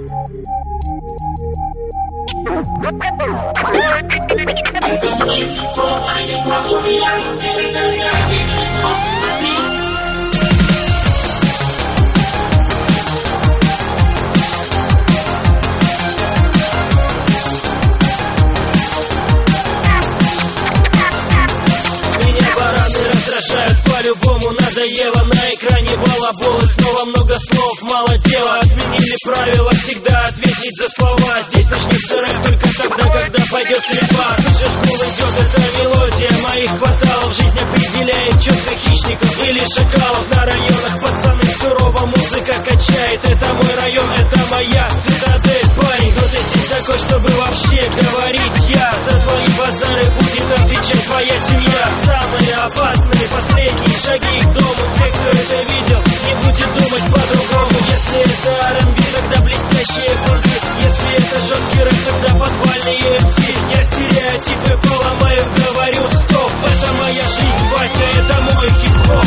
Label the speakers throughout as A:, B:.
A: По-любому надоело, на экране балаболы. Снова много слов, мало дела. Отменили правила, всегда ответить за слова. Здесь начнется рэп только тогда, когда пойдет стрельба. Слышишь, гул идет, это мелодия моих кварталов. Жизнь определяет чувства хищников или шакалов. На районах пацаны сурово, музыка качает. Это мой район, это моя цитадель, парень. Но ты здесь такой, чтобы вообще говорить я. За твои базары будет отвечать твоя семья. Самые опасные последние шаги к дому. Те, кто это видел, не будет думать по-другому. Если это R&B, тогда блестящие фонды. Если это жесткий рэп, тогда подвальные MC. Я стереотипы поломаю, говорю стоп. Это моя жизнь, батя, это мой хип-хоп.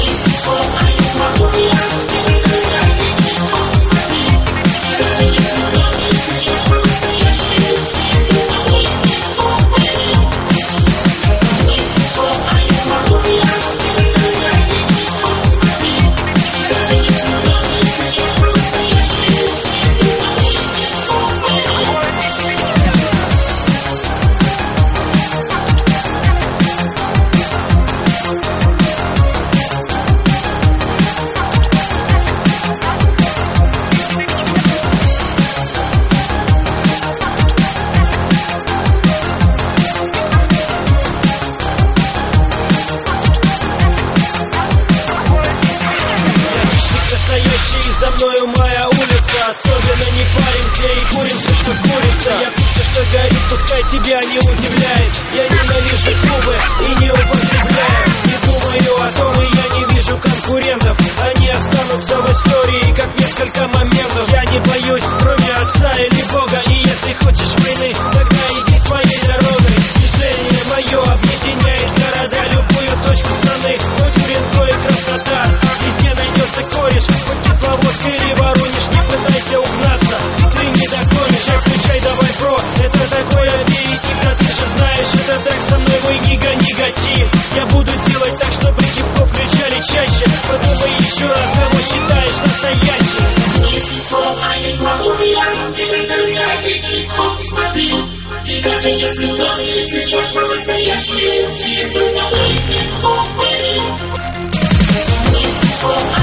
A: За мною моя улица, особенно не парим, где и курим все, что курица. Я пусть что горит, пускай тебя не удивляет. Я ненавижу клубы и не употребляю. Не думаю о том, и я не вижу конкурентов. Они останутся в истории, как несколько моментов. Я не боюсь, кроме отца или Бога. И если хочешь войны, тогда иди своей дорогой. Движение мое объединяет города, любую точку страны. Хоть Уренко и Краснодар, везде найдется кореш. Кисловодск или Воронеж, не пытайся угнаться, ты не догонишь. Включай давай, бро, это такой аперитив. Да ты же знаешь, это так со мной, мой негатив. Я буду делать так, чтобы хип-хоп включали чаще. Подумай еще раз, кого считаешь настоящим. И даже если многие кричишь на настоящие, здесь только мой хип-хоп.